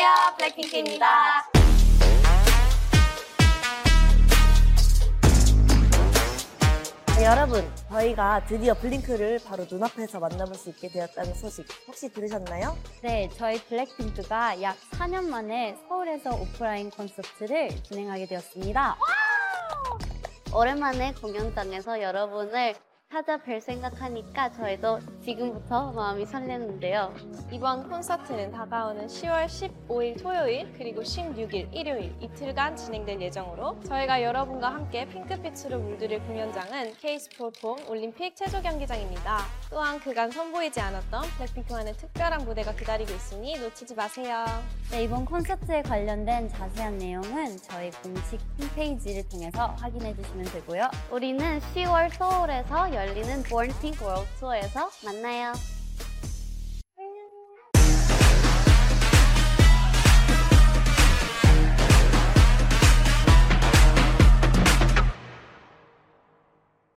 안녕하세요, 블랙핑크입니다. 네, 여러분, 저희가 드디어 블링크를 바로 눈앞에서 만나볼 수 있게 되었다는 소식 혹시 들으셨나요? 네, 저희 블랙핑크가 약 4년 만에 서울에서 오프라인 콘서트를 진행하게 되었습니다. 오랜만에 공연장에서 여러분을 찾아뵐 생각하니까 저희도 지금부터 마음이 설레는데요. 이번 콘서트는 다가오는 10월 15일 토요일 그리고 16일 일요일 이틀간 진행될 예정으로 저희가 여러분과 함께 핑크빛으로 물들일 공연장은 K스포츠홈 올림픽 체조 경기장입니다. 또한 그간 선보이지 않았던 블랙핑크만의 특별한 무대가 기다리고 있으니 놓치지 마세요. 네, 이번 콘서트에 관련된 자세한 내용은 저희 공식 홈페이지를 통해서 확인해 주시면 되고요. 우리는 10월 서울에서 열리는 Born Pink World Tour에서 만나요.